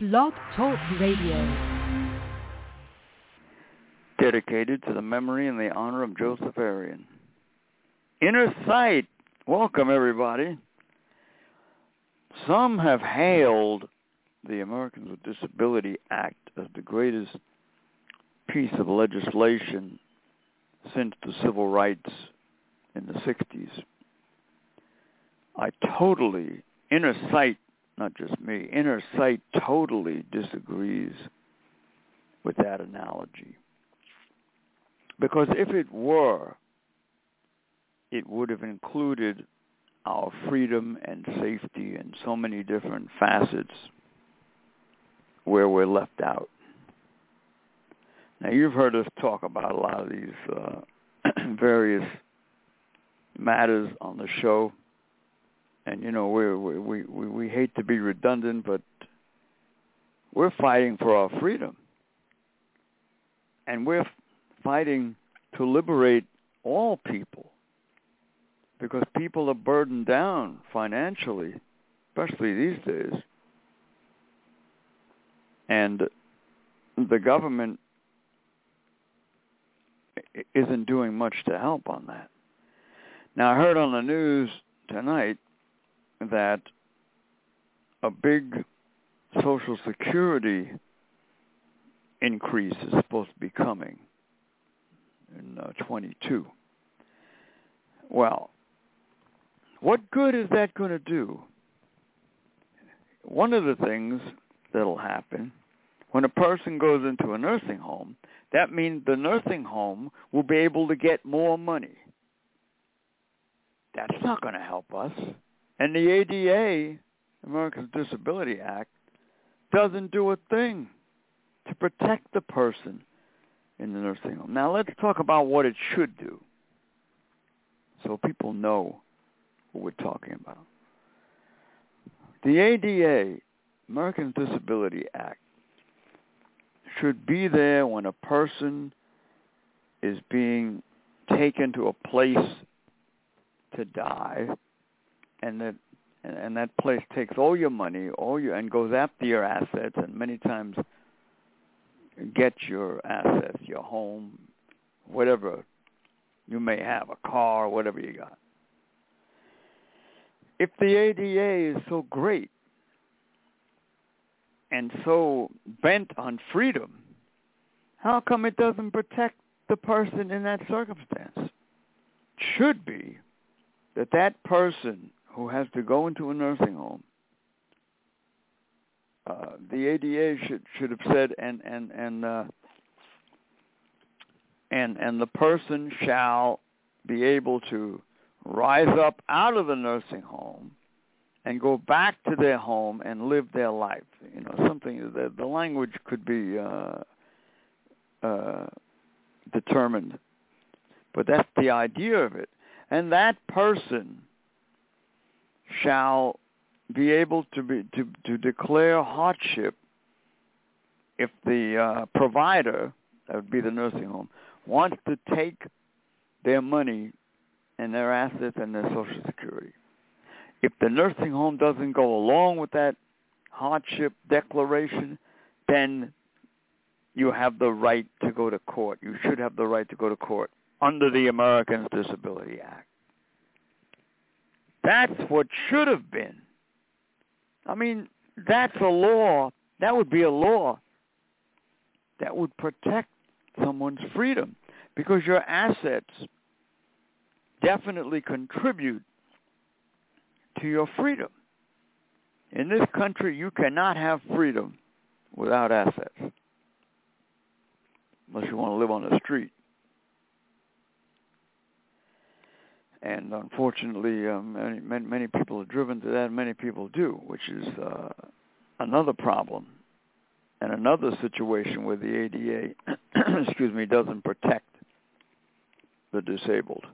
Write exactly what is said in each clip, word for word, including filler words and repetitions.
Blog Talk Radio. Dedicated to the memory and the honor of Joseph Arian. Inner Sight. Welcome, everybody. Some have hailed the Americans with Disability Act as the greatest piece of legislation since the civil rights in the sixties. I totally, Inner Sight, not just me, Inner Sight totally disagrees with that analogy. Because if it were, it would have included our freedom and safety in so many different facets where we're left out. Now, you've heard us talk about a lot of these uh, various matters on the show. And, you know, we're, we we we hate to be redundant, but we're fighting for our freedom. And we're fighting to liberate all people, because people are burdened down financially, especially these days. And the government isn't doing much to help on that. Now, I heard on the news tonight that a big Social Security increase is supposed to be coming in uh, twenty-two. Well, what good is that going to do? One of the things that'll happen when a person goes into a nursing home, that means the nursing home will be able to get more money. That's not going to help us. And the A D A, Americans with Disability Act, doesn't do a thing to protect the person in the nursing home. Now, let's talk about what it should do so people know what we're talking about. The A D A, Americans with Disability Act, should be there when a person is being taken to a place to die, and that and that place takes all your money, all your and goes after your assets, and many times gets your assets, your home, whatever you may have, a car, whatever you got. If the A D A is so great and so bent on freedom, how come it doesn't protect the person in that circumstance? It should be that that person who has to go into a nursing home, uh, the A D A should should have said, and and and uh, and and the person shall be able to rise up out of the nursing home and go back to their home and live their life. You know, something that the language could be uh, uh, determined, but that's the idea of it. And that person shall be able to be to, to declare hardship if the uh, provider, that would be the nursing home, wants to take their money and their assets and their Social Security. If the nursing home doesn't go along with that hardship declaration, then you have the right to go to court. You should have the right to go to court under the Americans with Disability Act. That's what should have been. I mean, that's a law. That would be a law that would protect someone's freedom, because your assets definitely contribute to your freedom. In this country, you cannot have freedom without assets, unless you want to live on the street. And unfortunately, um, many, many, many people are driven to that, and many people do, which is uh, another problem and another situation where the A D A, excuse me, doesn't protect the disabled.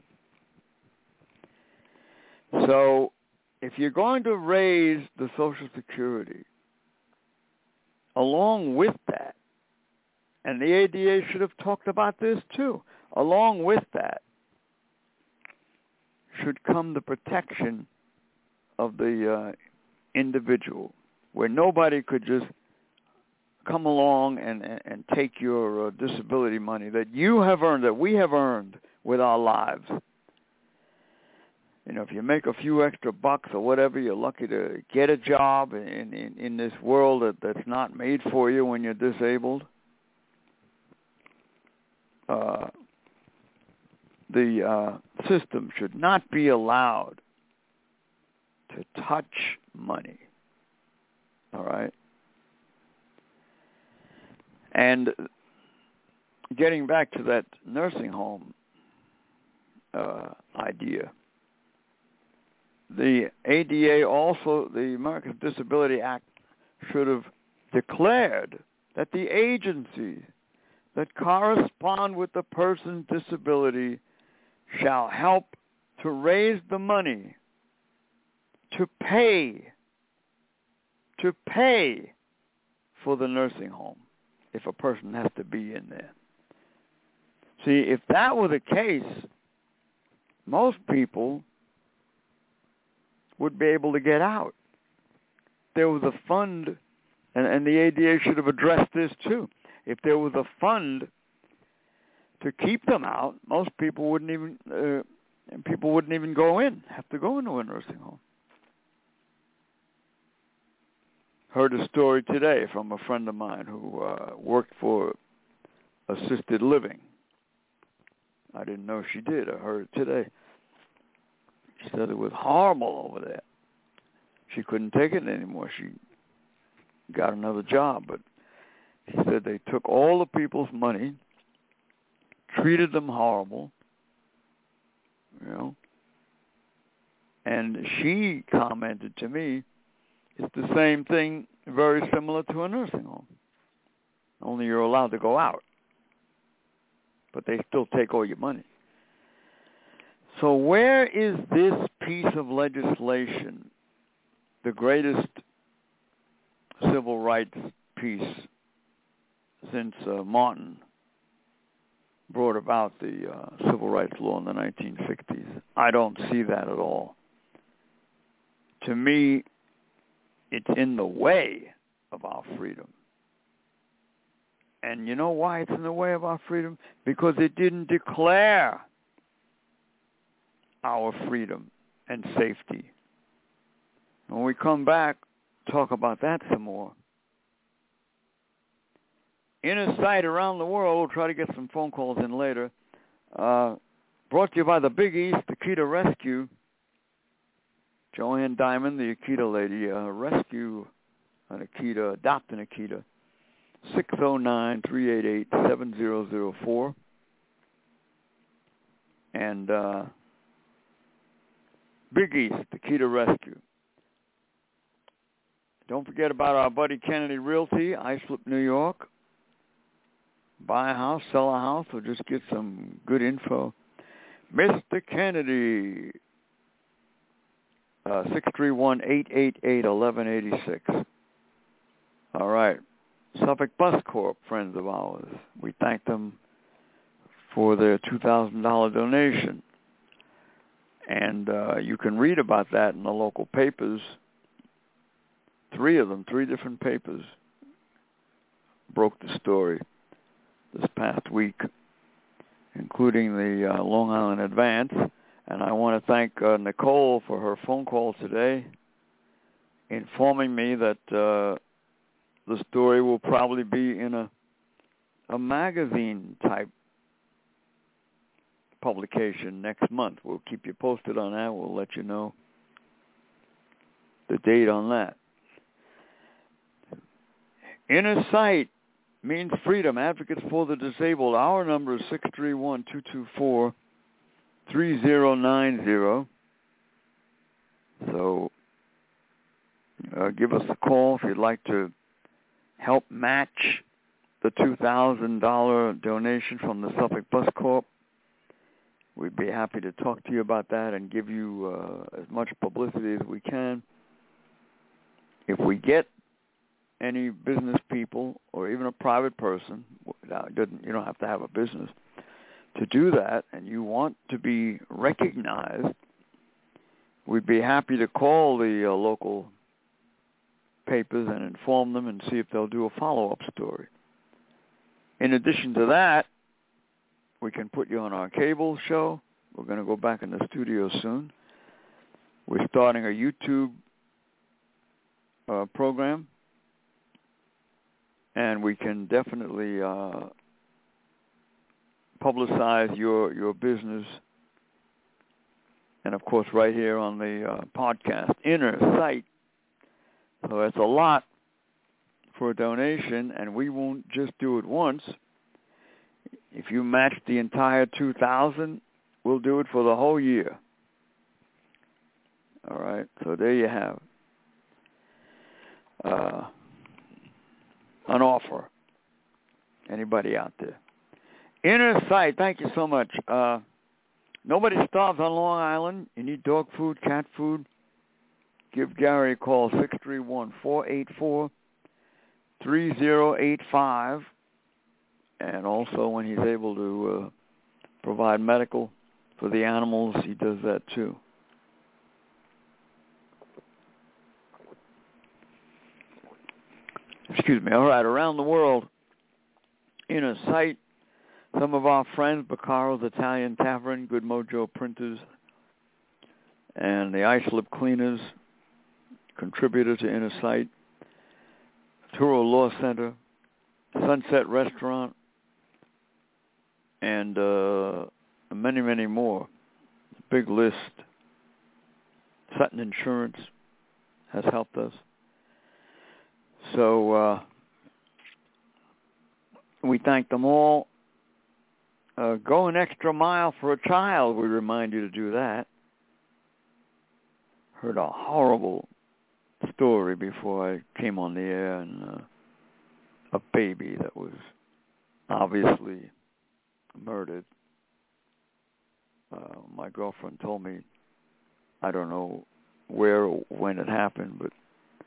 So if you're going to raise the Social Security, along with that, and the A D A should have talked about this too, along with that, should come the protection of the uh, individual, where nobody could just come along and, and, and take your uh, disability money that you have earned, that we have earned with our lives. You know, if you make a few extra bucks or whatever, you're lucky to get a job in, in, in this world that, that's not made for you when you're disabled. Uh, the uh, system should not be allowed to touch money. All right? And getting back to that nursing home uh, idea, the A D A also, the Americans with Disability Act, should have declared that the agencies that correspond with the person's disability shall help to raise the money to pay, to pay for the nursing home if a person has to be in there. See, if that were the case, most people would be able to get out. There was a fund, and, and the A D A should have addressed this too. If there was a fund to keep them out, most people wouldn't even uh, and people wouldn't even go in, have to go into a nursing home. Heard a story today from a friend of mine who uh, worked for assisted living. I didn't know she did. I heard it today. She said it was horrible over there. She couldn't take it anymore. She got another job, but she said they took all the people's money, treated them horrible, you know, and she commented to me, it's the same thing, very similar to a nursing home, only you're allowed to go out, but they still take all your money. So where is this piece of legislation, the greatest civil rights piece since uh, Martin brought about the uh, civil rights law in the nineteen sixties? I don't see that at all. To me, it's in the way of our freedom. And you know why it's in the way of our freedom? Because it didn't declare our freedom and safety. When we come back, talk about that some more. Inner Sight Around the World, we'll try to get some phone calls in later. Uh, brought to you by the Big East Akita Rescue. Joanne Diamond, the Akita lady, uh, rescue an Akita, adopt an Akita. six oh nine, three eight eight, seven oh oh four. And uh, Big East Akita Rescue. Don't forget about our buddy Kennedy Realty, Islip, New York. Buy a house, sell a house, or just get some good info. Mister Kennedy, uh, six three one, eight eight eight, one one eight six. All right. Suffolk Bus Corp, friends of ours. We thank them for their two thousand dollars donation. And uh, you can read about that in the local papers. Three of them, three different papers broke the story this past week, including the uh, Long Island Advance. And I want to thank uh, Nicole for her phone call today, informing me that uh, the story will probably be in a a magazine-type publication next month. We'll keep you posted on that. We'll let you know the date on that. Inner Sight means freedom. Advocates for the disabled. Our number is six three one, two two four, three oh nine oh. So uh, give us a call if you'd like to help match the two thousand dollars donation from the Suffolk Bus Corp. We'd be happy to talk to you about that and give you uh, as much publicity as we can. If we get any business people or even a private person, it doesn't, you don't have to have a business, to do that, and you want to be recognized, we'd be happy to call the uh, local papers and inform them and see if they'll do a follow-up story. In addition to that, we can put you on our cable show. We're going to go back in the studio soon. We're starting a YouTube uh, program, and we can definitely uh, publicize your your business. And, of course, right here on the uh, podcast, Inner Sight. So it's a lot for a donation, and we won't just do it once. If you match the entire two thousand dollars, we'll do it for the whole year. All right, so there you have uh, an offer. Anybody out there? Inner Sight, thank you so much. Uh, nobody starves on Long Island. You need dog food, cat food. Give Gary a call, six three one, four eight four, three zero eight five. And also when he's able to uh, provide medical for the animals, he does that too. Excuse me. All right, around the world, Inner Sight, some of our friends, Baccaro's Italian Tavern, Good Mojo Printers, and the Islip Cleaners, contributor to Inner Sight, Turo Law Center, Sunset Restaurant, and uh, many, many more. Big list. Sutton Insurance has helped us. So uh, we thank them all. Uh, go an extra mile for a child. We remind you to do that. Heard a horrible story before I came on the air, and uh, a baby that was obviously murdered. Uh, my girlfriend told me, I don't know where or when it happened, but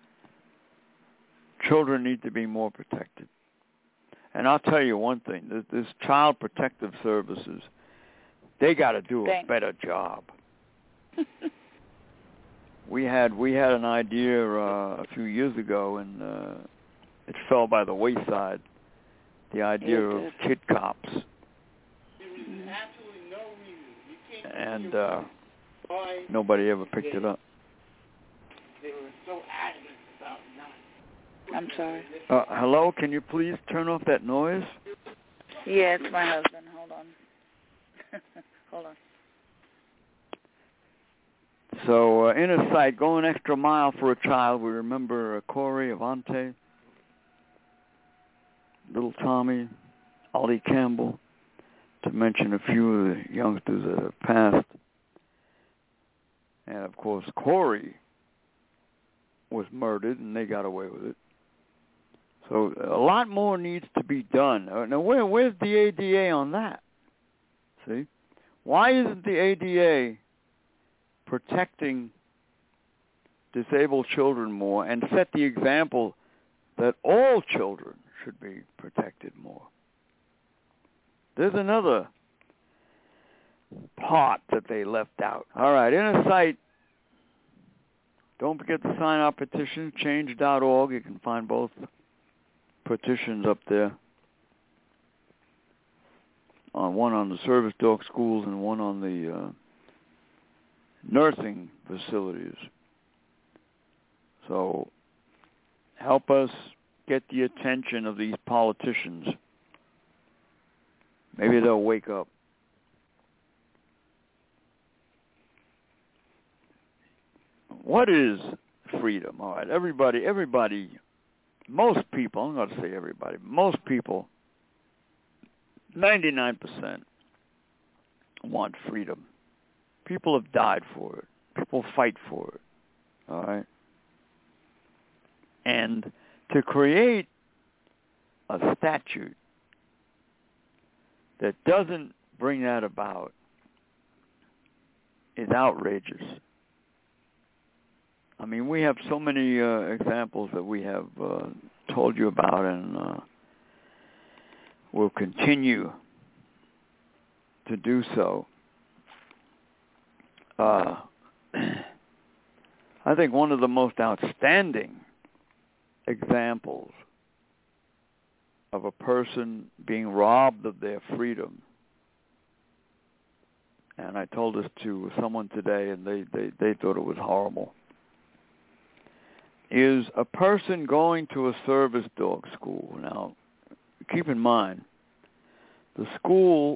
children need to be more protected. And I'll tell you one thing, this, this Child Protective Services, they got to do a Thanks. better job. we had we had an idea uh, a few years ago, and uh, it fell by the wayside, the idea of kid cops. And uh, nobody ever picked it up. I'm sorry. Uh, hello, can you please turn off that noise? Yeah, it's my husband. Hold on. Hold on. So, uh, Inner Sight, go an extra mile for a child. We remember uh, Corey, Avante, Little Tommy, Ollie Campbell, to mention a few of the youngsters that have passed. And, of course, Corey was murdered, and they got away with it. So a lot more needs to be done. Now, where, where's the A D A on that? See? Why isn't the A D A protecting disabled children more and set the example that all children should be protected more? There's another part that they left out. All right, Inner Sight. Don't forget to sign our petition, change dot org. You can find both petitions up there. On one on the service dog schools and one on the uh, nursing facilities. So help us get the attention of these politicians. Maybe they'll wake up. What is freedom? All right, everybody, everybody, most people, I'm going to say everybody, most people, ninety-nine percent want freedom. People have died for it. People fight for it. All right? And to create a statute that doesn't bring that about is outrageous. I mean, we have so many uh, examples that we have uh, told you about, and uh, we'll continue to do so. Uh, I think one of the most outstanding examples of a person being robbed of their freedom. And I told this to someone today, and they, they, they thought it was horrible. Is a person going to a service dog school. Now, keep in mind, the school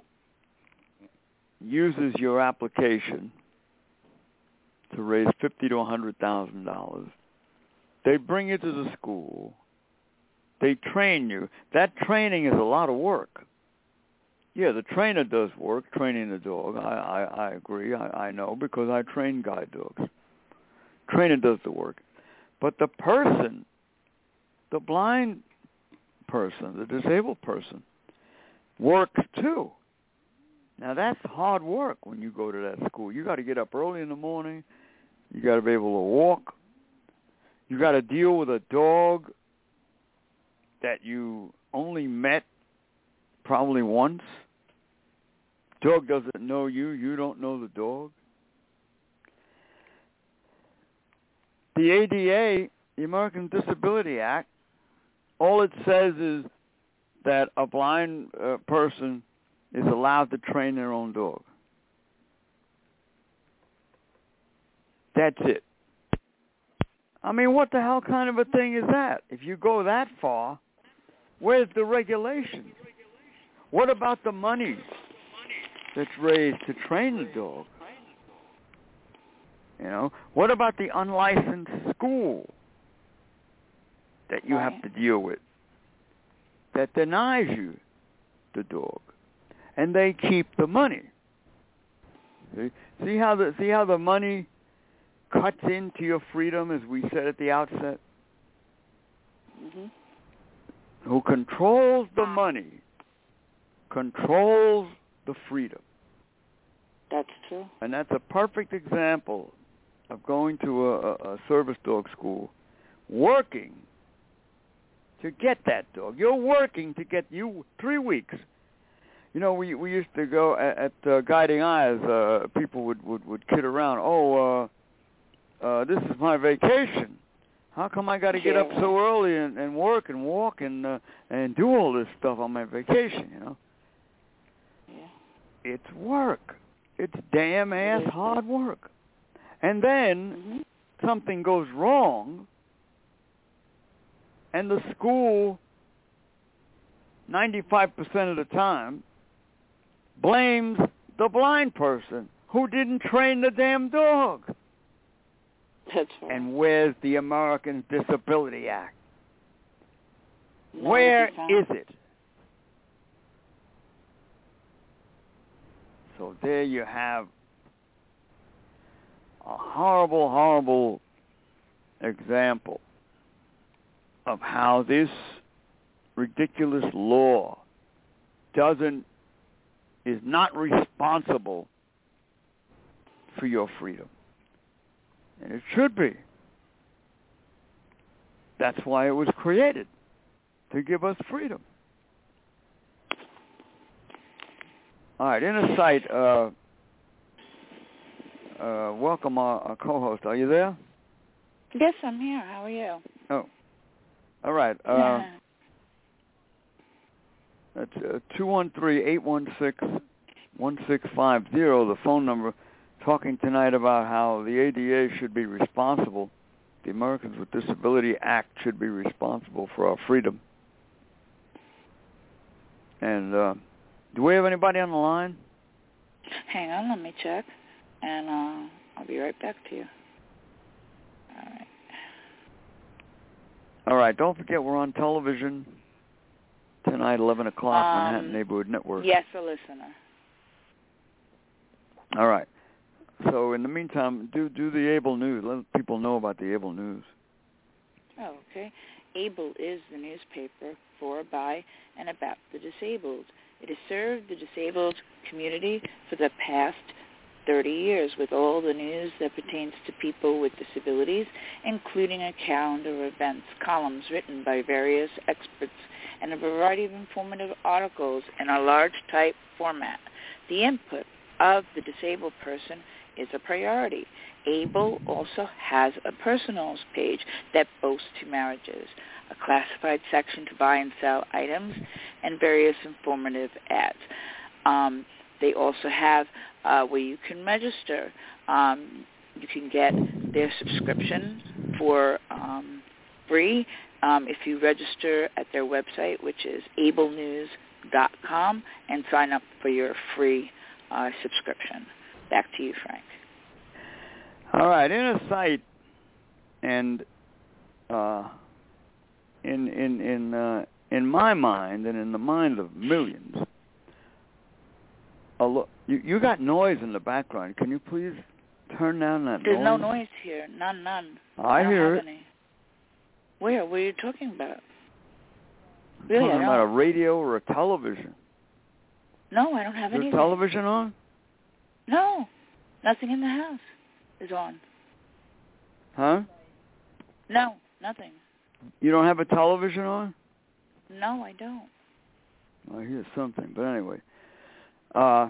uses your application to raise fifty to a hundred thousand dollars. They bring you to the school. They train you. That training is a lot of work. Yeah, the trainer does work, training the dog. I, I, I agree. I, I know because I train guide dogs. Trainer does the work. But the person, the blind person, the disabled person, works too. Now that's hard work when you go to that school. You got to get up early in the morning. You got to be able to walk. You got to deal with a dog that you only met probably once. Dog doesn't know you. You don't know the dog. The A D A, the American Disability Act, all it says is that a blind uh, person is allowed to train their own dog. That's it. I mean, what the hell kind of a thing is that? If you go that far, where's the regulation? What about the money that's raised to train the dog? You know, what about the unlicensed school that you have to deal with that denies you the dog, and they keep the money? See, see how the see how the money cuts into your freedom, as we said at the outset. Mm-hmm. Who controls the money controls the freedom. That's true. And that's a perfect example of going to a, a service dog school, working to get that dog. You're working to get you three weeks. You know, we we used to go at, at uh, Guiding Eyes. Uh, people would, would, would kid around. Oh, uh, uh, this is my vacation. How come I got to get up so early and, and work and walk and uh, and do all this stuff on my vacation? You know, yeah. It's work. It's damn ass hard work. And then mm-hmm. something goes wrong, and the school, ninety-five percent of the time, blames the blind person who didn't train the damn dog. That's right. And where's the American Disability Act? No, Where is it? So there you have a horrible, horrible example of how this ridiculous law doesn't, is not responsible for your freedom. And it should be. That's why it was created, to give us freedom. All right, Inner Sight, uh, uh, welcome our, our co-host. Are you there? Yes, I'm here. How are you? Oh, all right. Uh, yeah. That's uh, two one three, eight one six, one six five zero, the phone number, talking tonight about how the A D A should be responsible, the Americans with Disability Act should be responsible for our freedom. And uh, do we have anybody on the line? Hang on, let me check, and uh, I'll be right back to you. All right. All right, don't forget we're on television tonight, eleven o'clock, um, Manhattan Neighborhood Network. Yes, a listener. All right. So in the meantime, do do the Able News. Let people know about the Able News. Oh, okay. Able is the newspaper for, by, and about the disabled. It has served the disabled community for the past thirty years with all the news that pertains to people with disabilities, including a calendar of events, columns written by various experts, and a variety of informative articles in a large type format. The input of the disabled person is a priority. Able also has a personals page that boasts two marriages, a classified section to buy and sell items, and various informative ads. Um, they also have uh, where you can register. Um, you can get their subscription for um, free um, if you register at their website, which is able news dot com, and sign up for your free uh, subscription. Back to you, Frank. All right, in a site and uh, in in in uh, in my mind and in the mind of millions, a lo- you, you got noise in the background. Can you please turn down that There's noise? no noise here. None, none. I, I don't hear have it. any. Where? What are you talking about? I'm Really, talking I about a don't. radio or a television. No, I don't have Is there anything. television on? No, nothing in the house is on. Huh? No, nothing. You don't have a television on? No, I don't. I hear something, but anyway. Uh,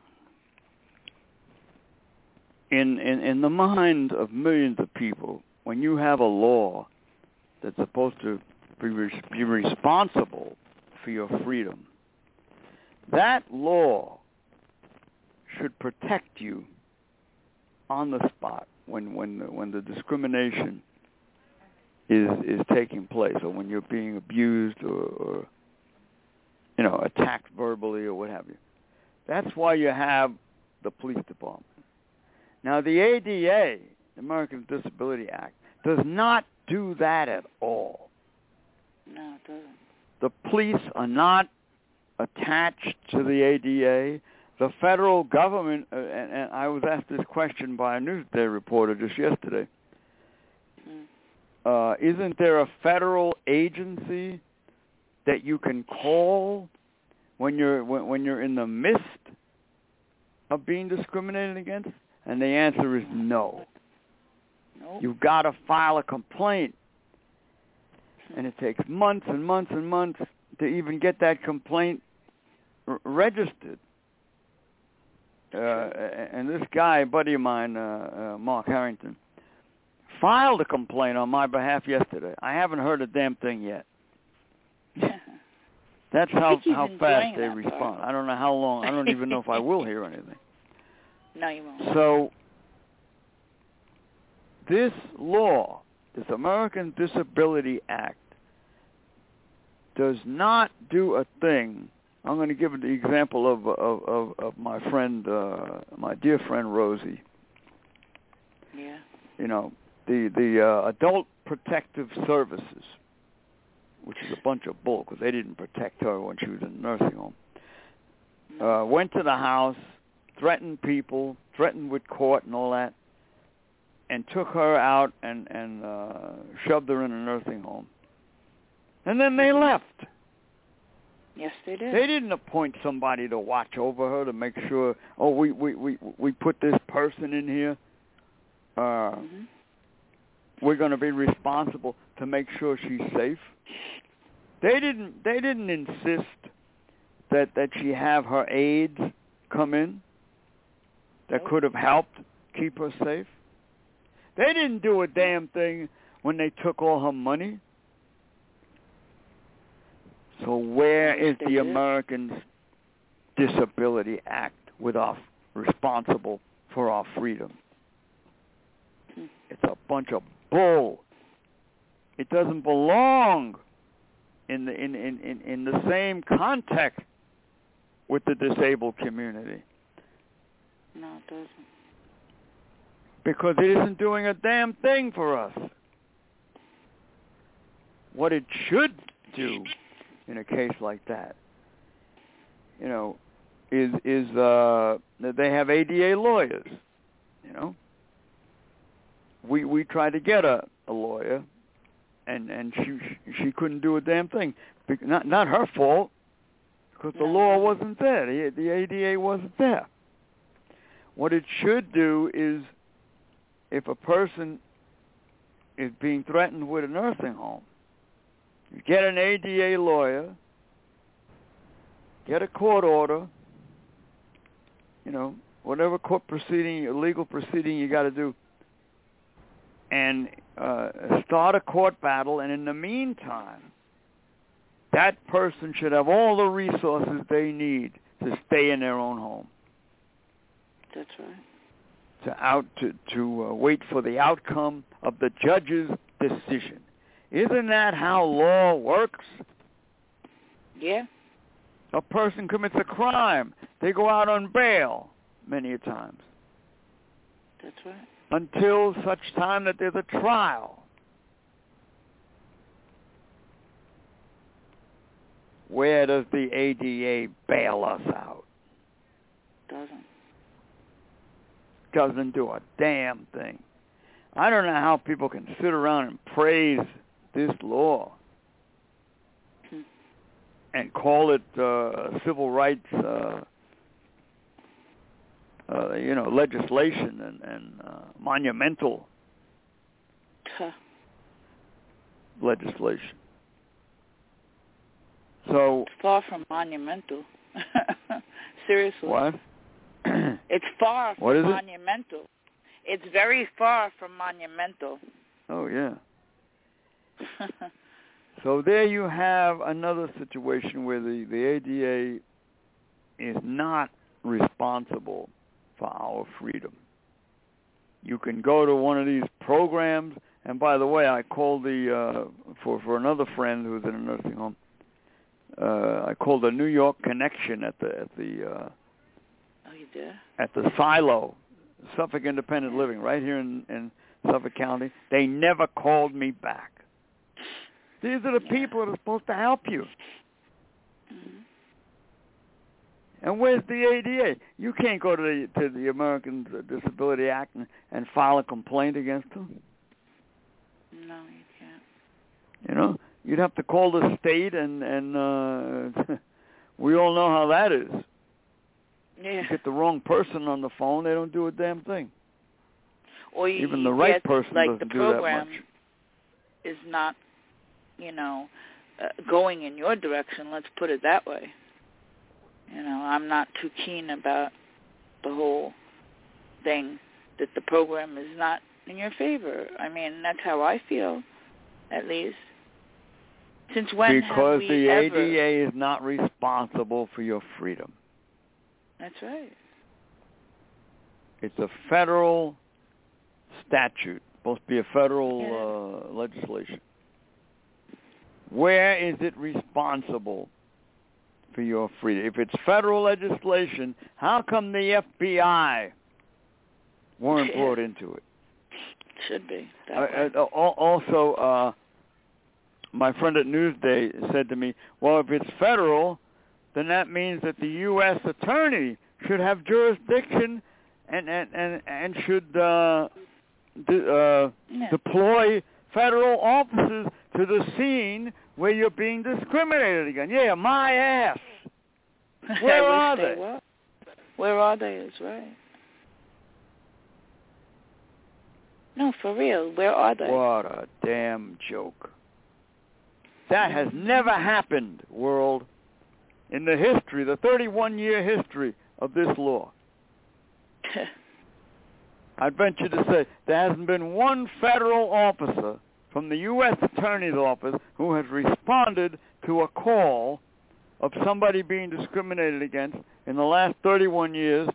in, in, in the mind of millions of people, when you have a law that's supposed to be, re- be responsible for your freedom, that law should protect you on the spot when when when the discrimination is is taking place, or when you're being abused or, or you know attacked verbally or what have you. That's why you have the police department. Now, the A D A, the Americans with Disabilities Act, does not do that at all. No, it doesn't. The police are not attached to the A D A. The federal government, uh, and, and I was asked this question by a Newsday reporter just yesterday, Mm. uh, isn't there a federal agency that you can call when you're when, when you're in the midst of being discriminated against? And the answer is no. Nope. You've got to file a complaint. And it takes months and months and months to even get that complaint r- registered. Uh, and this guy, a buddy of mine, uh, uh, Mark Harrington, filed a complaint on my behalf yesterday. I haven't heard a damn thing yet. That's how, how fast they respond. I don't know how long. I don't even know if I will hear anything. No, you won't. So this law, this American Disability Act, does not do a thing. I'm going to give the example of of, of, of my friend, uh, my dear friend Rosie. Yeah. You know, the the uh, Adult Protective Services, which is a bunch of bull because they didn't protect her when she was in a nursing home. Uh, went to the house, threatened people, threatened with court and all that, and took her out and and uh, shoved her in a nursing home. And then they left. Yes, they did. They didn't appoint somebody to watch over her to make sure, oh, we we, we, we put this person in here. Uh, Mm-hmm. We're going to be responsible to make sure she's safe. They didn't they didn't insist that, that she have her aides come in that Nope. could have helped keep her safe. They didn't do a damn thing when they took all her money. So where is They the did. Americans Disability Act with us responsible for our freedom? Hmm. It's a bunch of bull. It doesn't belong in the in, in, in, in the same context with the disabled community. No, it doesn't. Because it isn't doing a damn thing for us. What it should do in a case like that, you know, is is uh, that they have A D A lawyers. You know, we we tried to get a, a lawyer, and and she she couldn't do a damn thing. Not not her fault, because the No. law wasn't there. The the A D A wasn't there. What it should do is, if a person is being threatened with a nursing home, you get an A D A lawyer, get a court order, you know, whatever court proceeding, legal proceeding you got to do, and uh, start a court battle, and in the meantime, that person should have all the resources they need to stay in their own home. That's right. To out to to uh, wait for the outcome of the judge's decision. Isn't that how law works? Yeah. A person commits a crime. They go out on bail many a times. That's right. Until such time that there's a trial. Where does the A D A bail us out? Doesn't. Doesn't do a damn thing. I don't know how people can sit around and praise this law hmm. and call it uh, civil rights, uh, uh, you know, legislation and, and uh, monumental huh. legislation. So it's far from monumental. Seriously. What? It's far from what is monumental. It? It's very far from monumental. Oh, yeah. So there you have another situation where the, the A D A is not responsible for our freedom. You can go to one of these programs, and by the way, I called the, uh, for, for another friend who's in a nursing home, uh, I called the New York Connection at the, at the, uh, oh, you did? At the Silo, Suffolk Independent Living, right here in, in Suffolk County. They never called me back. These are the yeah. people that are supposed to help you. Mm-hmm. And where's the A D A? You can't go to the to the Americans with Disability Act and, and file a complaint against them. No, you can't. You know, you'd have to call the state, and and uh, we all know how that is. Yeah. You get the wrong person on the phone, they don't do a damn thing. Or you, Even you the right get, person like doesn't the do that program much. Is not, you know, uh, going in your direction. Let's put it that way. You know, I'm not too keen about the whole thing that the program is not in your favor. I mean, that's how I feel, at least. Since when because have we the ever... A D A is not responsible for your freedom. That's right. It's a federal statute, supposed to be a federal yeah. uh, legislation. Where is it responsible for your freedom? If it's federal legislation, how come the F B I weren't yeah. brought into it? Should be. That uh, way. uh, also, uh, my friend at Newsday said to me, well, if it's federal, then that means that the U S attorney should have jurisdiction and and and, and should uh, de- uh, yeah. deploy federal officers to the scene where you're being discriminated against. Yeah, my ass. Where are they? they? Were. Where are they is right. No, for real. Where are they? What a damn joke. That has never happened, world, in the history, the thirty-one-year history of this law. I'd venture to say there hasn't been one federal officer from the U S Attorney's Office who has responded to a call of somebody being discriminated against in the last thirty-one years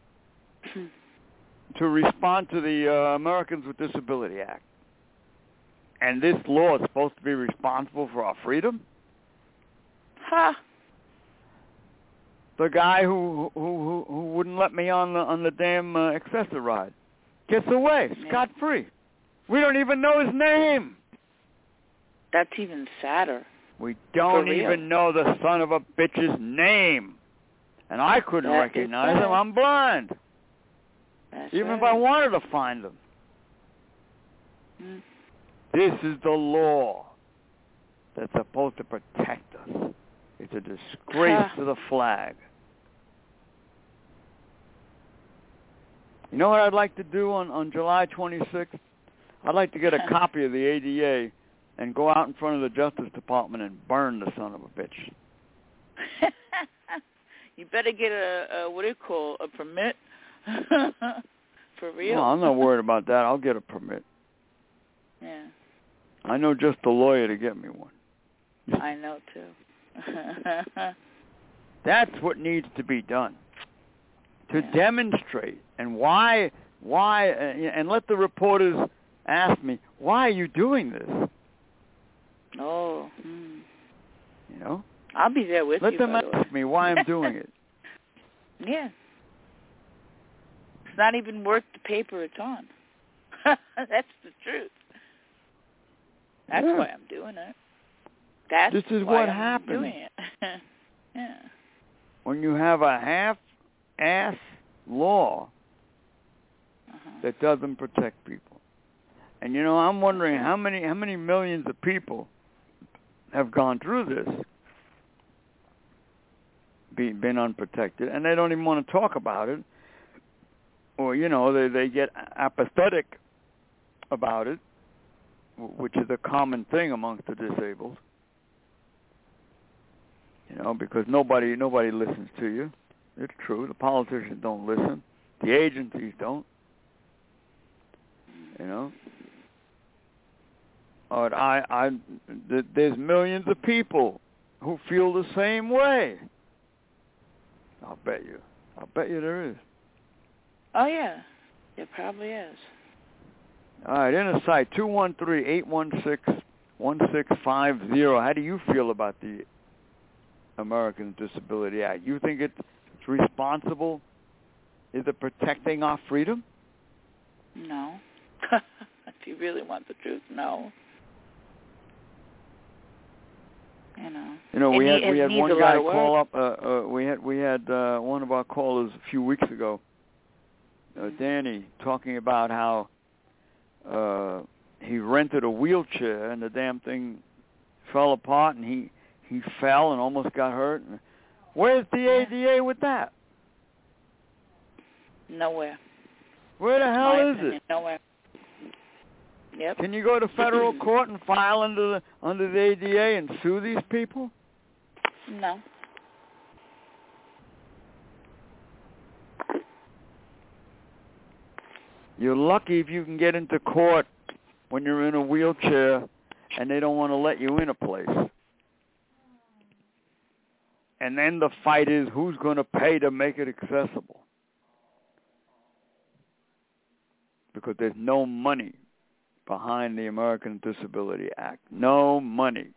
to respond to the uh, Americans with Disability Act. And this law is supposed to be responsible for our freedom? Huh. The guy who who who, who wouldn't let me on the on the damn uh, Accessor ride gets away yeah. scot-free. We don't even know his name. That's even sadder. We don't For even real. know the son of a bitch's name. And I couldn't That recognize is him. I'm blind. That's even right. if I wanted to find him. Mm. This is the law that's supposed to protect us. It's a disgrace Huh. to the flag. You know what I'd like to do on, on July twenty-sixth? I'd like to get a copy of the A D A and go out in front of the Justice Department and burn the son of a bitch. You better get a, a what do you call, a permit? For real? No, I'm not worried about that. I'll get a permit. Yeah. I know just a lawyer to get me one. I know, too. That's what needs to be done. To Yeah. demonstrate. And why, why, uh, and let the reporters ask me, why are you doing this? Oh. Hmm. You know? I'll be there with Let you, them by the ask way. me why I'm doing it. Yeah. It's not even worth the paper it's on. That's the truth. That's Yeah. why I'm doing it. That's This is why what I'm happens doing it. Yeah. when you have a half-ass law Uh-huh. that doesn't protect people. And you know, I'm wondering how many how many millions of people have gone through this, be, been unprotected, and they don't even want to talk about it, or you know, they they get apathetic about it, which is a common thing amongst the disabled. You know, because nobody nobody listens to you. It's true. The politicians don't listen. The agencies don't. You know. But I, I, th- there's millions of people who feel the same way. I'll bet you. I'll bet you there is. Oh, yeah. There probably is. All right, inner sight, two one three, eight one six, one six five zero. How do you feel about the Americans with Disability Act? You think it's responsible? Is it protecting our freedom? No. If you really want the truth, no. You know. You know, we It had we had needs one a lot guy of work. call up. Uh, uh, we had we had uh, one of our callers a few weeks ago, uh, Danny, talking about how uh, he rented a wheelchair and the damn thing fell apart and he he fell and almost got hurt. Where's the A D A with that? Nowhere. Where the hell My is opinion, it? Nowhere. Yep. Can you go to federal court and file under the under the A D A and sue these people? No. You're lucky if you can get into court when you're in a wheelchair and they don't want to let you in a place. And then the fight is who's going to pay to make it accessible. Because there's no money behind the American Disability Act. No money.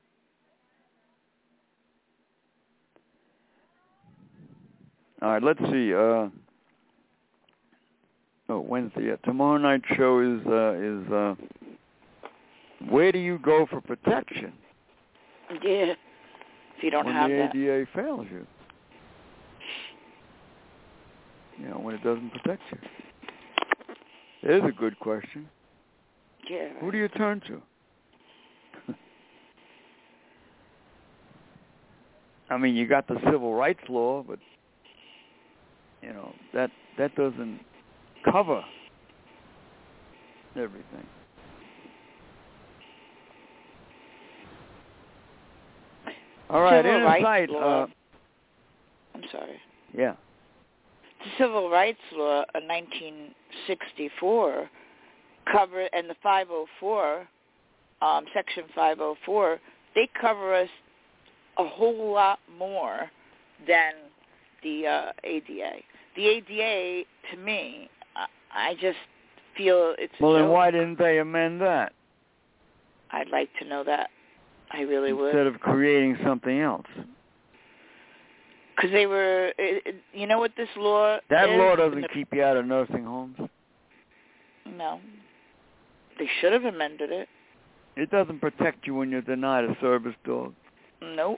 All right, let's see. Uh, oh, Wednesday. Yeah. Tomorrow night's show is uh, is uh, where do you go for protection? Yeah. If you don't when have the that. A D A fails you. You know, when it doesn't protect you. It is a good question. Yeah. Who do you turn to? I mean, you got the civil rights law, but you know that that doesn't cover everything. All right, Civil rights insight. law. Uh, I'm sorry. yeah. The Civil Rights Law of nineteen sixty-four cover, and the five oh four, um, Section five oh four, they cover us a whole lot more than the uh, A D A. The A D A, to me, I, I just feel it's a Well, then joke. why didn't they amend that? I'd like to know that. I really would. Instead of creating something else. Because they were, it, it, you know what this law That is? law doesn't keep you out of nursing homes. No. They should have amended it. It doesn't protect you when you're denied a service dog. Nope.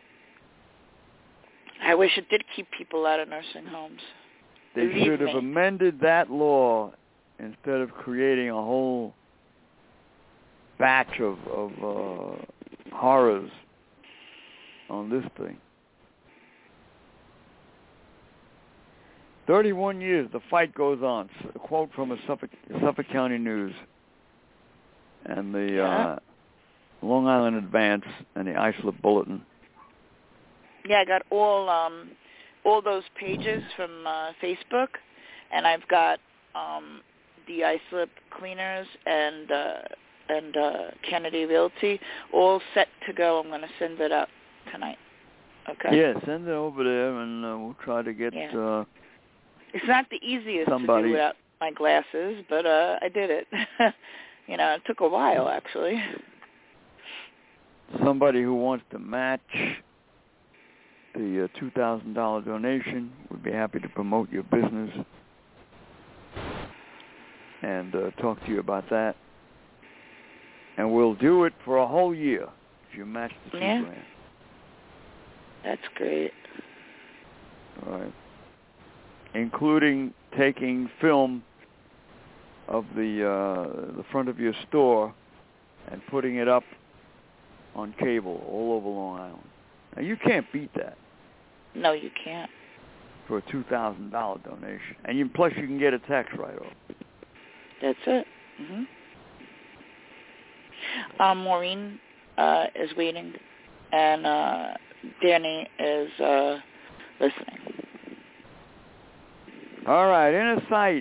I wish it did keep people out of nursing homes. They Believe should have me. amended that law instead of creating a whole batch of, of uh, horrors on this thing. thirty-one years, the fight goes on. A quote from a Suffolk, Suffolk County News and the Yeah. uh, Long Island Advance and the Islip Bulletin. Yeah, I got all um, all those pages from uh, Facebook, and I've got um, the Islip Cleaners and uh, and uh, Kennedy Realty, all set to go. I'm going to send it up tonight. Okay? Yeah, send it over there, and uh, we'll try to get yeah. uh, It's not the easiest somebody. to do without my glasses, but uh, I did it. You know, it took a while, actually. Somebody who wants to match the uh, two thousand dollars donation would be happy to promote your business and uh, talk to you about that. And we'll do it for a whole year if you match the two yeah. grand. That's great. All right. Including taking film of the uh, the front of your store and putting it up on cable all over Long Island. Now, you can't beat that. No, you can't. For a two thousand dollars donation. And you, plus you can get a tax write-off. That's it. Mm-hmm. Um, Maureen uh, is waiting, and uh, Danny is uh, listening. All right, in a sight,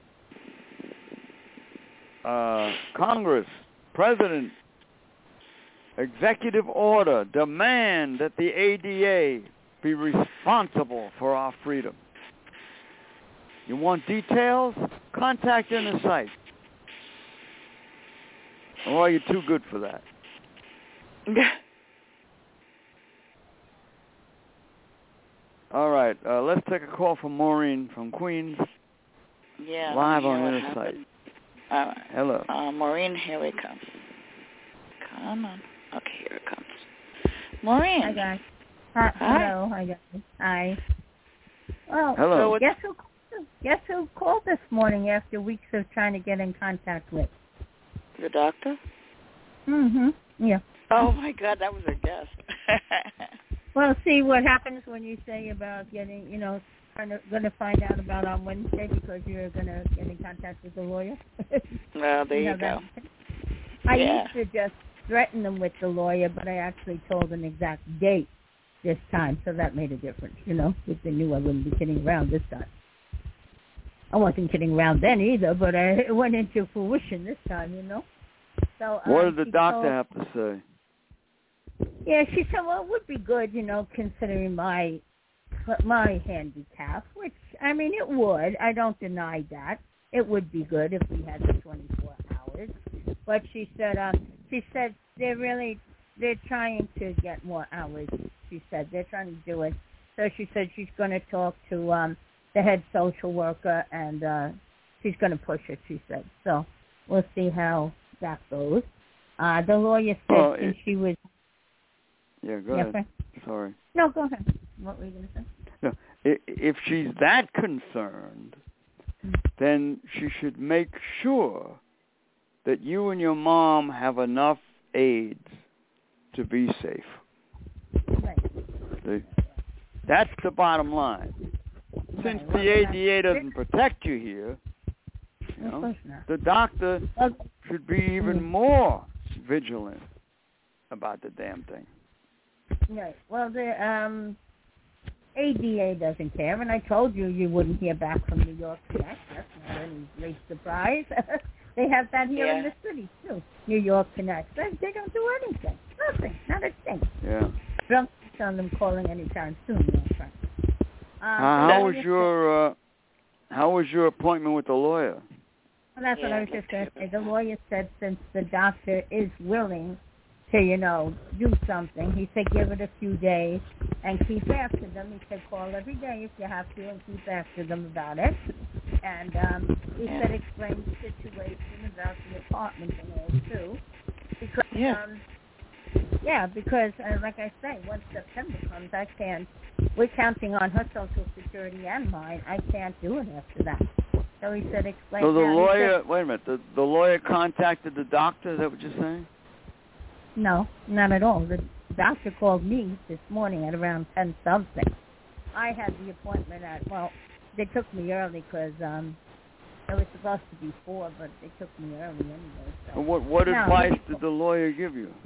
uh, Congress, President, executive order, demand that the A D A be responsible for our freedom. You want details? Contact Inner Sight. Or are you too good for that? All right, uh, let's take a call from Maureen from Queens. Yeah. Live yeah, on Inner Sight. All right. Hello. Uh, Maureen, here we come. Come on. Okay, here it comes. Maureen. Hi, guys. Hi. Hi. Hello. Hi, guys. Hi. Well, Hello. So guess who? Guess who called this morning after weeks of trying to get in contact with? The doctor? Mm-hmm. Yeah. Oh, my God, that was a guess. Well, see what happens when you say about getting, you know, kind of going to find out about on Wednesday because you're going to get in contact with the lawyer. Well, there you, you go. I yeah. used to just threaten them with the lawyer, but I actually told an exact date this time, so that made a difference, you know, if they knew I wouldn't be kidding around this time. I wasn't kidding around then either, but I, it went into fruition this time, you know. So um, What did the she doctor told, have to say? Yeah, she said, well, it would be good, you know, considering my my handicap, which, I mean, it would. I don't deny that. It would be good if we had the twenty-four hours. But she said, uh, she said they're really, they're trying to get more hours, she said. They're trying to do it. So she said she's going to talk to um, the head social worker, and uh, she's going to push it, she said. So we'll see how that goes. Uh, the lawyer said Well, since it, she was... Yeah, go Yeah, ahead. Frank? Sorry. No, go ahead. What were you going to say? No, if she's that concerned, then she should make sure that you and your mom have enough aides to be safe. Right. See? That's the bottom line. Since Right. Well, the A D A doesn't protect you here, you Of know, course not. the doctor Well, should be even mm. more vigilant about the damn thing. Right. Well, the um, A D A doesn't care, and I told you you wouldn't hear back from New York Connect. That's not any great surprise. They have that here yeah. in the city, too. New York Connect. They, they don't do anything. Nothing. Not a thing. Yeah. Don't on them calling anytime soon, you know, Frank. Um, how, how was your uh, How was your appointment with the lawyer? Well, that's yeah, what I was just going to say. The lawyer said since the doctor is willing to, you know, do something, he said give it a few days and keep after them. He said call every day if you have to and keep after them about it. And um, he yeah. said explain the situation about the apartment and all, too. Because, yeah. um, yeah, because, uh, like I say, once September comes, I can't, we're counting on her Social Security and mine. I can't do it after that. So he said explain So the that. lawyer, Said, wait a minute, the, the lawyer contacted the doctor, is that what you're saying? No, not at all. The doctor called me this morning at around ten something. I had the appointment at, well, they took me early because um, it was supposed to be four, but they took me early anyway. So. What, what no, advice he, did the lawyer give you?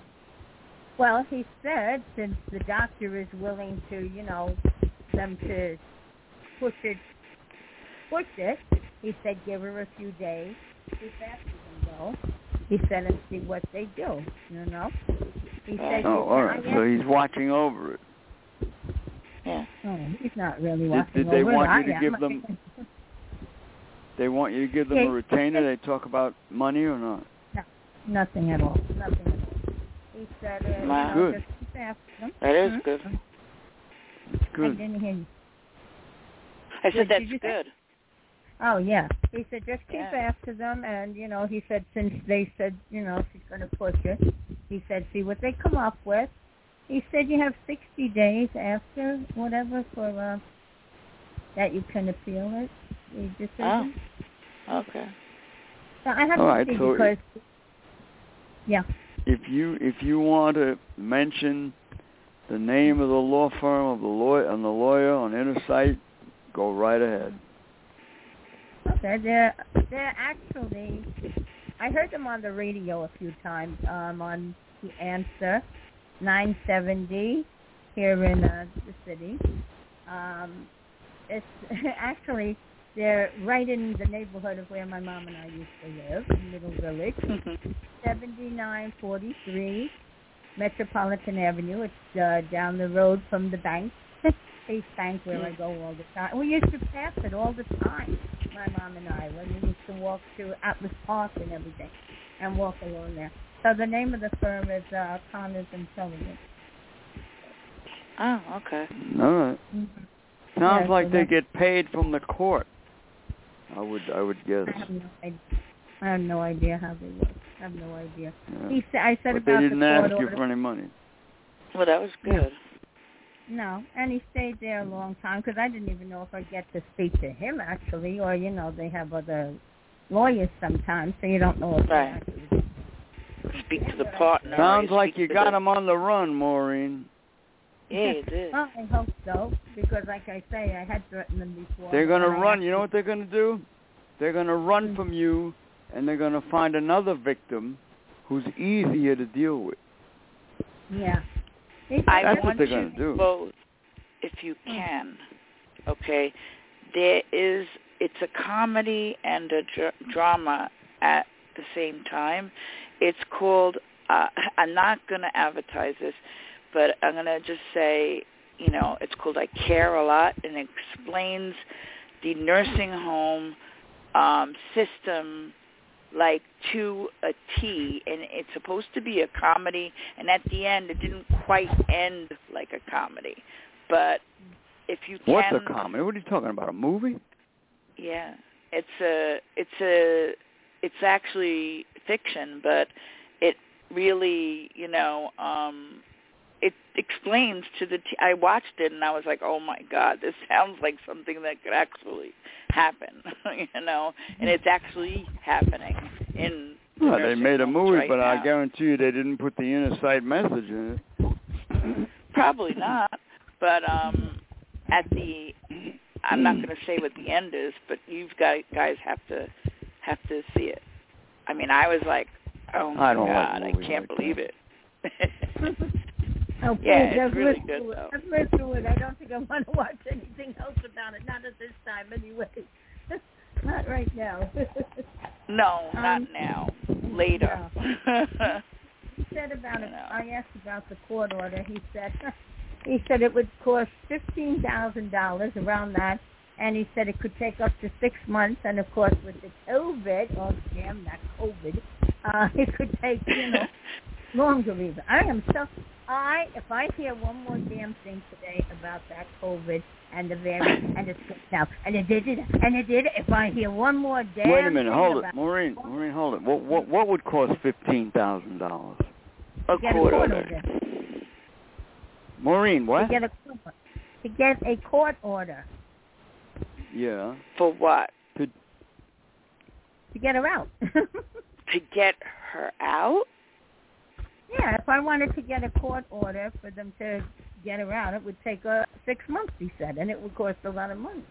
Well, he said since the doctor is willing to, you know, them to push it, push it, he said give her a few days, keep after them though, He said, and see what they do, you know. He said, Oh, all right. So he's watching over it. Yeah. Oh, he's not really Did, watching did they over want it. you to I give am. them? They want you to give them Yeah. a retainer. They talk about money or not? No, nothing at all. Nothing at all. He said, uh, Wow. you know, Good. just keep after them. That is Hmm? good. That's I good. didn't hear you. I Did- said that's did you say- good. Oh, yeah. He said, just keep Yeah. after them. And, you know, he said, since they said, you know, she's going to push it, he said, see what they come up with. He said you have sixty days after whatever for uh, that you can appeal it, the decision. Oh. Okay. So I have All to right, see so because, yeah. If you if you want to mention the name of the law firm of the lawyer and the lawyer on inner site, go right ahead. Okay, they're they're actually. I heard them on the radio a few times. Um, on the Answer, nine seventy, here in uh, the city. Um, it's actually they're right in the neighborhood of where my mom and I used to live, in Middle Village, seventy-nine forty-three Metropolitan Avenue. It's uh, down the road from the bank, Chase Bank, where I go all the time. We used to pass it all the time, my mom and I, when we used to walk to Atlas Park and everything, and walk along there. So the name of the firm is uh, Connors and Sullivan. Oh, okay. All right. Mm-hmm. Sounds Yeah, like so they that- get paid from the court. I would I would guess. I have no idea. I have no idea how they work. I have no idea. Yeah. He said, I said But they about didn't the court ask you order. for any money. Well, that was good. No, and he stayed there a long time because I didn't even know if I'd get to speak to him actually, or you know they have other lawyers sometimes, so you don't know if they Right. actually. Speak to the partner. Sounds like speak you to got the- him on the run, Maureen. Yeah, you did. Well, I hope so because, like I say, I had threatened them before. They're going to and I run. You know actually- what they're going to do? They're going to run Mm. from you, and they're going to find another victim who's easier to deal with. Yeah. He I said, That's want what they're you gonna do. both, if you can. Okay, there is. It's a comedy and a dr- drama at the same time. It's called. Uh, I'm not going to advertise this, but I'm going to just say, you know, it's called I Care a Lot, and it explains the nursing home um, system like to a T, and it's supposed to be a comedy, and at the end it didn't quite end like a comedy. But if you can, What's a comedy? What are you talking about? A movie? yeah, it's a it's a it's actually fiction, but it really, you know, um it explains to the T. I watched it and I was like, oh my God, this sounds like something that could actually happen, you know, and it's actually happening in the Well, they nursing made a homes movie, right but I now. guarantee you they didn't put the inner side message in it. Probably not, but um, at the, I'm not going to say what the end is, but you guys guys have to have to see it. I mean, I was like, oh my I don't like God, I movies can't like believe that. it. Oh, please, Yeah, it's I've really read good, through it. though. I've read through it. I don't think I want to watch anything else about it. Not at this time, anyway. Not right now. No, not Um, now. Later. He said about You it. know. I asked about the court order. He said, he said it would cost fifteen thousand dollars around that, and he said it could take up to six months. And of course, with the COVID, oh damn, that COVID, uh, it could take you know longer even. I am so. I if I hear one more damn thing today about that COVID and the variant and it's now and it did it and it did it. If I hear one more damn Wait a minute, thing hold about it, Maureen. Maureen, hold it. What what what would cost fifteen thousand dollars? A get a court court order. order. Maureen, To what? get a to get a court order Yeah. For what? to get her out. To get her out? Yeah, if I wanted to get a court order for them to get her out, it would take uh, six months, he said, and it would cost a lot of money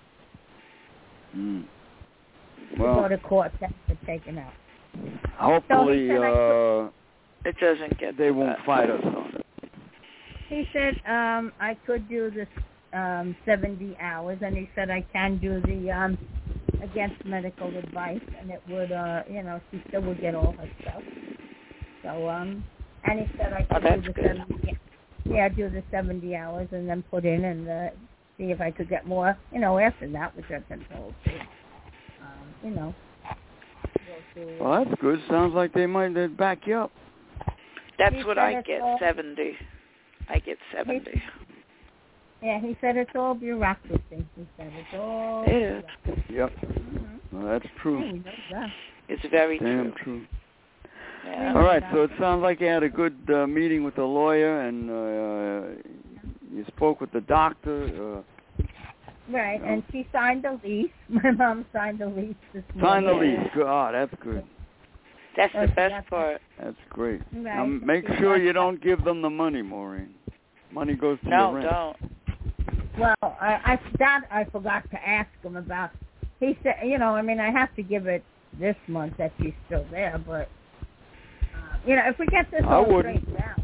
Mm. to go Well, to court to have her taken out. hopefully said I uh, It doesn't get they to won't that. fight us on it. He said um, I could do this um, seventy hours, and he said I can do the um, against medical advice, and it would, uh, you know, she still would get all her stuff. So, um, and he said I Oh, could that's do the good. seventy. Yeah, do the seventy hours and then put in and uh, see if I could get more. You know, after that, which I've been told to. Um, you know. Go through, Well, that's good. Sounds like they might they'd back you up. That's He what said I it's get, all- seventy. I get seventy. Yeah, he said it's all bureaucracy. He said it's all. It is. Yep. Mm-hmm. Well, that's Hey, true. he knows that. It's very Damn true. true. Yeah. All right, so it sounds like you had a good uh, meeting with the lawyer, and uh, you spoke with the doctor. Uh, Right, you know. and she signed the lease. My mom signed the lease this Sign the morning. lease. Good. Oh, that's good. That's Oh, the she best got part. That's great. Right. Now, make She sure got you that. don't give them the money, Maureen. Money goes to No, your rent. don't. Well, I, I that I forgot to ask him about. He said, you know, I mean, I have to give it this month that she's still there, but uh, you know, if we get this I all wouldn't. straightened out.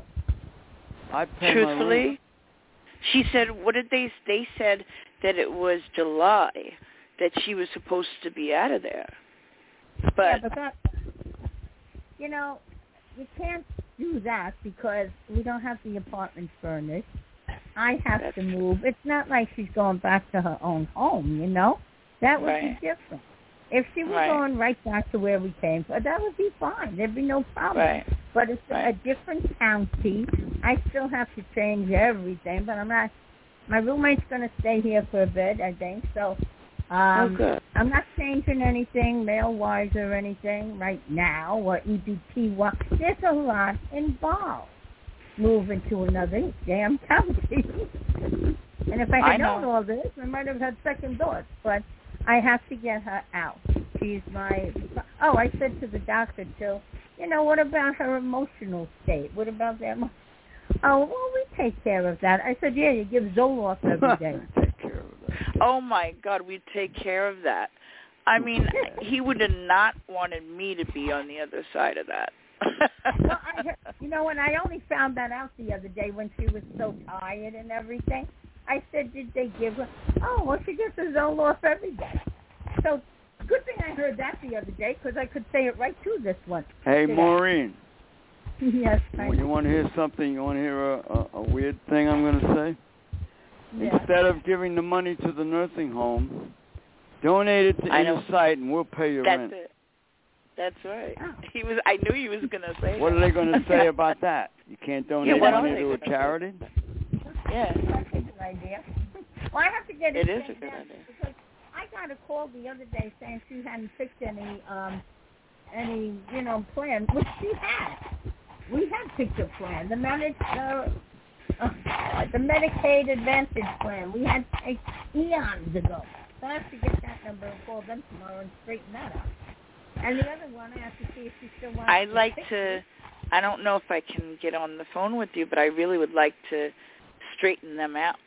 I'd pay my rent. Truthfully, she said, what did they, they said that it was July that she was supposed to be out of there. Yeah, But, but that, you know, you can't do that because we don't have the apartment furnished. I have That's to move. It's not like she's going back to her own home, you know? That would Right. be different. If she was Right. going right back to where we came from, that would be fine. There'd be no problem. right, But it's Right. a different county. I still have to change everything, but I'm not. My roommate's going to stay here for a bit, I think. So um, oh, good. I'm not changing anything mail-wise or anything right now, or E B T-wise. There's a lot involved moving to another damn county. And if I had I know. known all this, I might have had second thoughts. But I have to get her out. She's my... Oh, I said to the doctor, too, you know, what about her emotional state? What about that? Emo- oh, well, we take care of that. I said, yeah, you give Zoloft every day. Take care of that. Oh, my God, we'd take care of that. I mean, he would have not wanted me to be on the other side of that. Well, I heard, you know, and I only found that out the other day when she was so tired and everything. I said, did they give her? Oh, well, she gets her Zoloft every day. So good thing I heard that the other day because I could say it right to this one. Hey, today. Maureen. Yes, I You want to hear something? You want to hear a, a, a weird thing I'm going to say? yeah. Instead of giving the money to the nursing home, donate it to I Inner know. Sight, and we'll pay your That's rent. it. That's right. He was. I knew he was going to say What that. are they going to say about that? You can't donate Yeah, what are money they to a gonna say? charity? Yeah. That's a good idea. Well, I have to get It it is a checked good out idea. because I got a call the other day saying she hadn't picked any, um, any, you know, plan, which she had. We had picked a plan, the managed, uh, uh, the Medicaid Advantage plan. We had take eons ago. So I have to get that number and call them tomorrow and straighten that out. And the other one, I have to see if she still wants. I'd to like pick to. it. I don't know if I can get on the phone with you, but I really would like to straighten them out.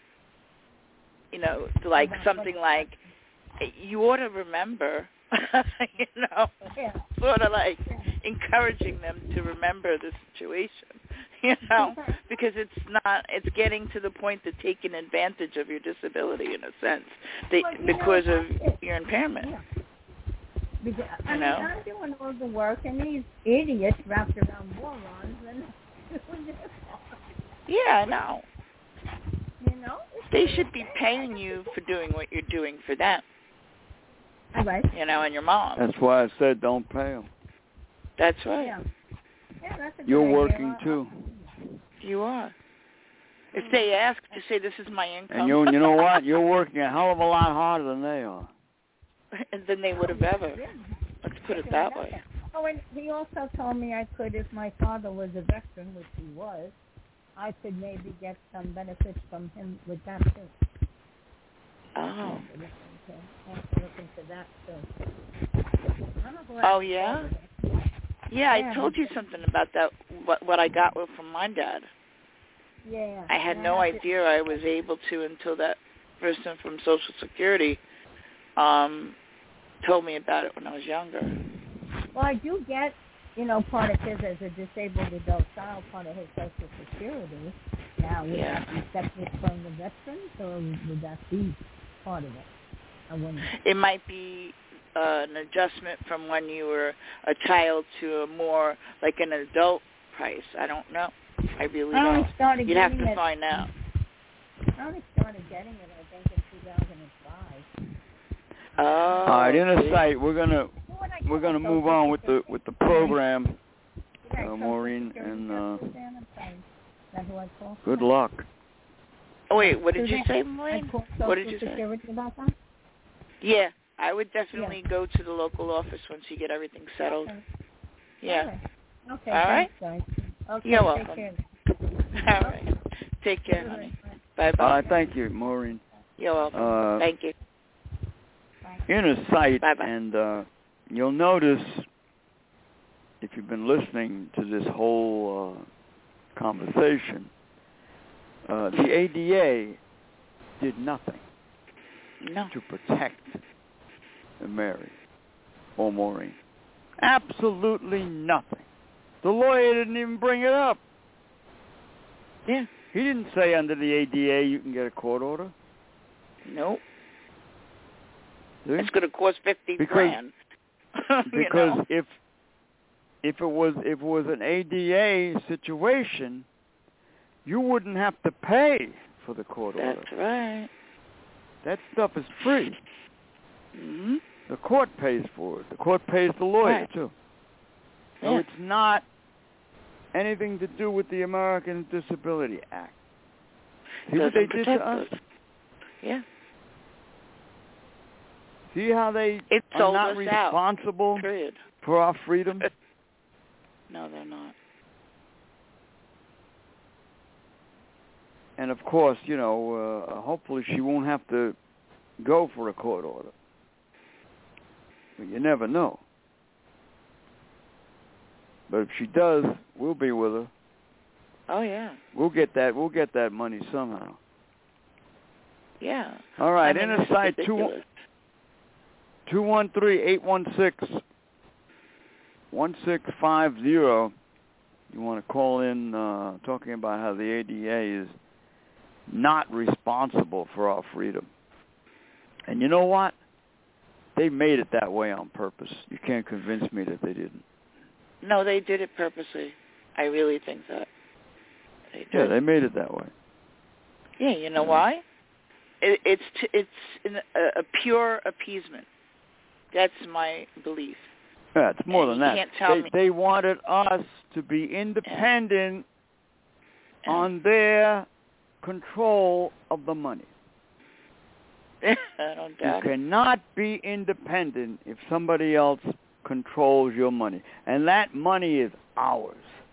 You know, like About something what? like, you ought to remember, you know, Yeah. sort of like Yeah. encouraging them to remember the situation, you know, because it's not, it's getting to the point of taking advantage of your disability in a sense, that, Well, you because know, of it- your impairment. Yeah. Because, I You mean, know? I'm doing all the work, and these idiots wrapped around morons and doing their part. Yeah, I know. You know? They should be paying you for doing what you're doing for them, Right. you know, and your mom. That's why I said don't pay them. That's right. Yeah. Yeah, that's a good You're idea. working I'll- too. You are. If they ask to say this is my income, And you you know what? You're working a hell of a lot harder than they are. than they would have ever. Yeah. Let's put it that way. Oh, and he also told me I could, if my father was a veteran, which he was, I could maybe get some benefits from him with that too. Oh. Okay. I have to look into that too. I don't know who I Oh, have to yeah? call today. Yeah, Yeah. I told you something about that, what, what I got from my dad. Yeah. I had And no have to- idea I was able to until that person from Social Security um, told me about it when I was younger. Well, I do get, you know, part of his as a disabled adult child, part of his Social Security. Now, would Yeah. that be separate from the veterans, or would that be part of it? I wonder. It might be uh, an adjustment from when you were a child to a more like an adult price. I don't know. I really I only don't. started You'd have getting to it. find out. I only started getting it, I think, in two thousand five. Oh. All right, in a sight, we're gonna What I we're call gonna it, move social on with the security. with the program, Did I uh, social Maureen, security and tax uh, then? I'm sorry. Is that who I called? good luck. Oh, wait, what did So you that- say, I Maureen? called What did Social you say? Security about that? Yeah, I would definitely go to the local office once you get everything settled. Okay. Yeah. Okay. Okay. All right. Thanks, guys. Okay. You're take welcome. Care. All right. Take care, All honey. right. Bye-bye. All right, thank you, Maureen. You're welcome. Uh, Thank you. Inner sight, Bye-bye. and uh, you'll notice if you've been listening to this whole uh, conversation, uh, the A D A did nothing No. to protect Mary or Maureen. Absolutely nothing. The lawyer didn't even bring it up. Yeah. He didn't say under the A D A you can get a court order. Nope. See? It's going to cost fifty Because- grand. you Because know? if if it was if it was an A D A situation, you wouldn't have to pay for the court order. That's right. That stuff is free. Mm-hmm. The court pays for it. The court pays the lawyer Right. too. So Yeah. it's not anything to do with the American Disability Act. See what they Doesn't did protect to us? us. Yeah. See how they It are sold not us responsible out. Period. for our freedom? No, they're not. And of course, you know, uh, hopefully she won't have to go for a court order. But you never know. But if she does, we'll be with her. Oh, yeah. We'll get that. We'll get that money somehow. Yeah. All right. I mean, Inner it's sight ridiculous. two one three eight one six one six five zero. You want to call in uh, talking about how the A D A is not responsible for our freedom. And you know what? They made it that way on purpose. You can't convince me that they didn't. No, they did it purposely. I really think that. They did. Yeah, they made it that way. Yeah, you know Yeah. why? It, it's t- it's in a, a pure appeasement. That's my belief. Yeah, it's more And than you that. can't tell They, me. they wanted us to be independent Yeah. on their control of the money. I don't You doubt it. cannot be independent if somebody else controls your money. And that money is ours.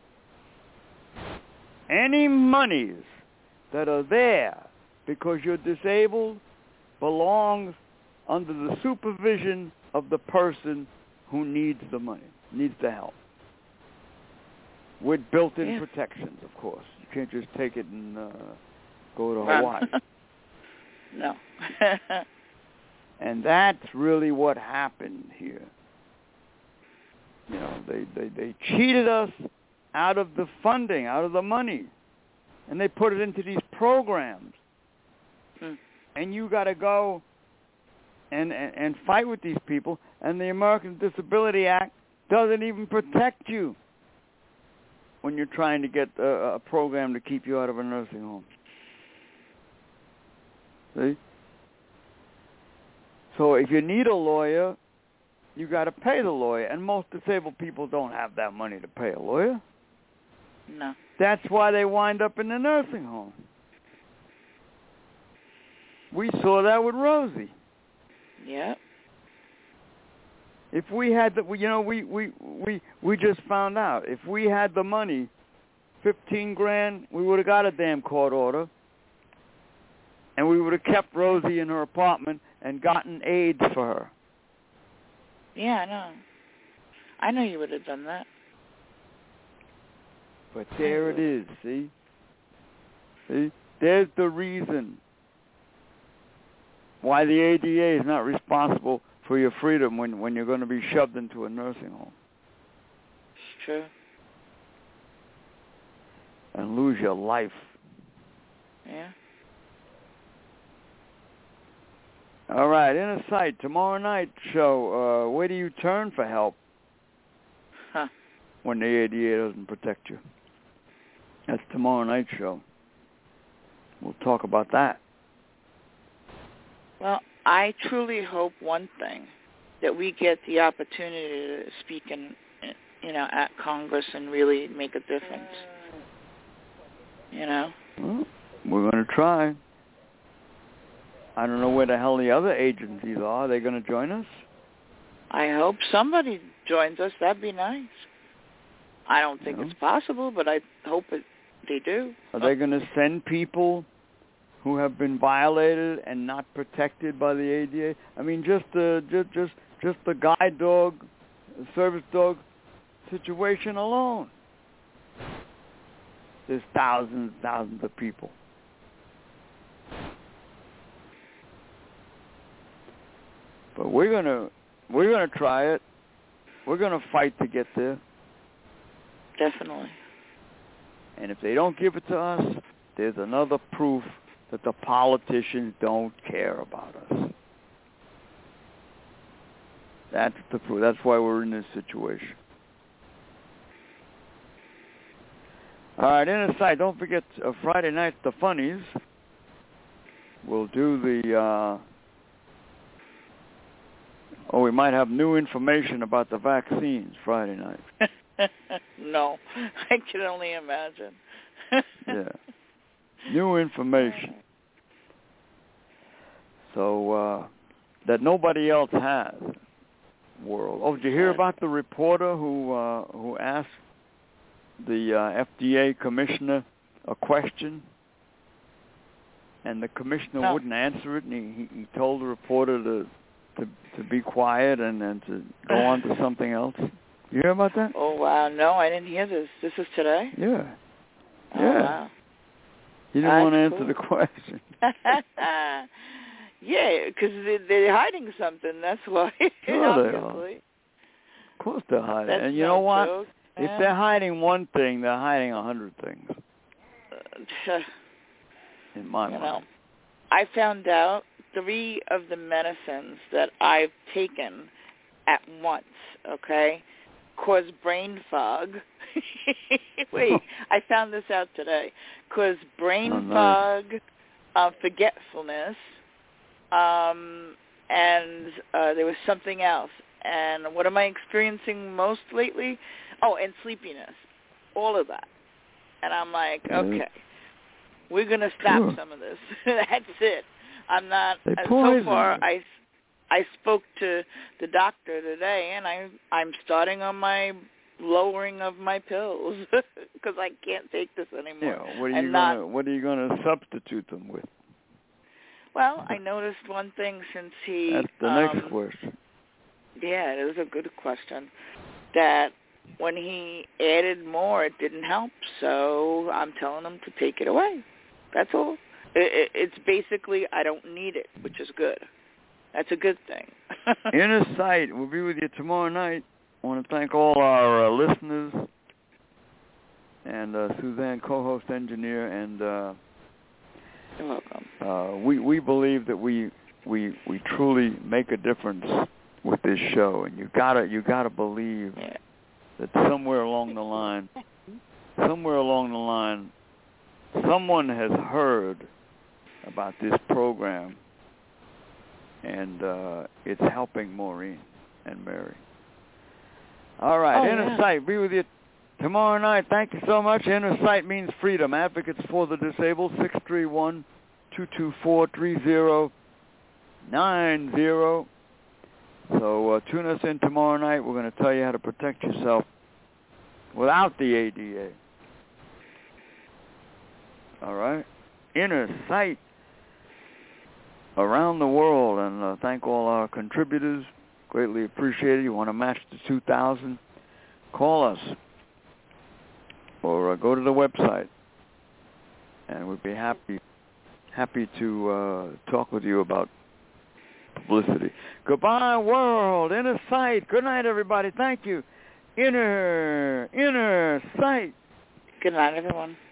Any monies that are there because you're disabled belongs under the supervision of the person who needs the money, needs the help. With built-in Yeah. protections, of course. You can't just take it and uh, go to Run. Hawaii. No. And that's really what happened here. You know, they, they, they cheated us out of the funding, out of the money. And they put it into these programs. Hmm. And you got to go and, and, and fight with these people. And the American Disability Act doesn't even protect you when you're trying to get a, a program to keep you out of a nursing home. See? So if you need a lawyer, you got to pay the lawyer. And most disabled people don't have that money to pay a lawyer. No. That's why they wind up in the nursing home. We saw that with Rosie. Yeah. If we had the, you know, we, we, we, we just found out. If we had the money, fifteen grand, we would have got a damn court order. And we would have kept Rosie in her apartment and gotten aids for her. Yeah, I know. I know you would have done that. But there it is, see? See? There's the reason why the A D A is not responsible for your freedom when, when you're going to be shoved into a nursing home. It's true. And lose your life. Yeah. All right, Inner Sight, tomorrow night show, uh, where do you turn for help Huh. when the A D A doesn't protect you? That's tomorrow night's show. We'll talk about that. Well, I truly hope one thing, that we get the opportunity to speak in, you know, at Congress and really make a difference. You know? Well, we're going to try. I don't know where the hell the other agencies are. Are they going to join us? I hope somebody joins us. That'd be nice. I don't think Yeah. it's possible, but I hope it, they do. Are they going to send people who have been violated and not protected by the A D A? I mean, just the just just just the guide dog, service dog situation alone. There's thousands, thousands of people. But we're gonna we're gonna try it. We're gonna fight to get there. Definitely. And if they don't give it to us, there's another proof that the politicians don't care about us. That's the proof. That's why we're in this situation. All right, Inner Sight, don't forget uh, Friday night, the funnies. We'll do the, uh, oh, we might have new information about the vaccines Friday night. No, I can only imagine. Yeah. New information. So, uh, that nobody else has. World. Oh, did you hear about the reporter who, uh, who asked the uh, F D A commissioner a question, and the commissioner no. wouldn't answer it, and he, he told the reporter to to to be quiet and, and to go on to something else? You hear about that? Oh, wow. No, I didn't hear this. This is today? Yeah. Oh, Yeah. wow. He didn't That's want to answer cool. the question. Yeah, because they, they're hiding something. That's why. Sure they are. Obviously. Of course they're hiding. That's and you no know what? joke. If Yeah. they're hiding one thing, they're hiding a hundred things, Uh, in my you mind. know, I found out three of the medicines that I've taken at once, okay, cause brain fog. Wait, I found this out today. Cause brain Oh, nice. fog, uh, forgetfulness, um, and uh, there was something else. And what am I experiencing most lately? Oh, and sleepiness. All of that. And I'm like, okay, we're going to stop Sure. some of this. That's it. I'm not, They uh, so poison far, you. I, I spoke to the doctor today, and I, I'm starting on my lowering of my pills because I can't take this anymore. Yeah, what are I'm you not, gonna what are you gonna substitute them with? well, I noticed one thing since he... That's the um, next question. Yeah, it was a good question. That when he added more, it didn't help. So I'm telling him to take it away. That's all. It, it, it's basically I don't need it, which is good. That's a good thing. Inner Sight will be with you tomorrow night. I want to thank all our uh, listeners and uh, Suzanne, co-host engineer, and uh, You're welcome. uh, we we believe that we we we truly make a difference with this show, and you gotta you gotta believe Yeah. that somewhere along the line, somewhere along the line, someone has heard about this program, and uh, it's helping Maureen and Mary. All right, Oh, Inner yeah. Sight, be with you tomorrow night. Thank you so much. Inner Sight means freedom. Advocates for the Disabled, six three one, two two four, three zero nine zero. So uh, tune us in tomorrow night. We're going to tell you how to protect yourself without the A D A. All right? Inner Sight around the world. And uh, thank all our contributors. Greatly appreciated. You want to match the two thousand? Call us. Or uh, go to the website. And we'd be happy, happy to uh, talk with you about publicity. Goodbye, world. Inner Sight. Good night, everybody. Thank you. Inner, inner sight. Good night, everyone.